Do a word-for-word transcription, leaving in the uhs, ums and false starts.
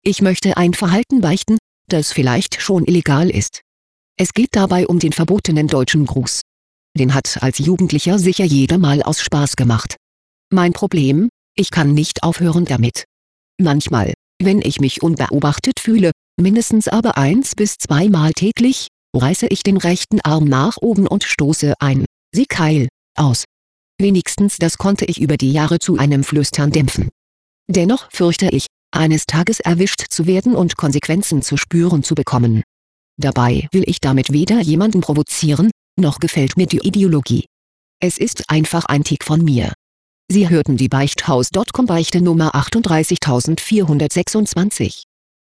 Ich möchte ein Verhalten beichten, das vielleicht schon illegal ist. Es geht dabei um den verbotenen deutschen Gruß. Den hat als Jugendlicher sicher jeder mal aus Spaß gemacht. Mein Problem: Ich kann nicht aufhören damit. Manchmal, wenn ich mich unbeobachtet fühle, mindestens aber eins bis zweimal täglich, reiße ich den rechten Arm nach oben und stoße ein Sieg-Heil aus. Wenigstens das konnte ich über die Jahre zu einem Flüstern dämpfen. Dennoch fürchte ich, eines Tages erwischt zu werden und Konsequenzen zu spüren zu bekommen. Dabei will ich damit weder jemanden provozieren, noch gefällt mir die Ideologie. Es ist einfach ein Tick von mir. Sie hörten die Beichthaus Punkt com Beichte Nummer achtunddreißigtausendvierhundertsechsundzwanzig.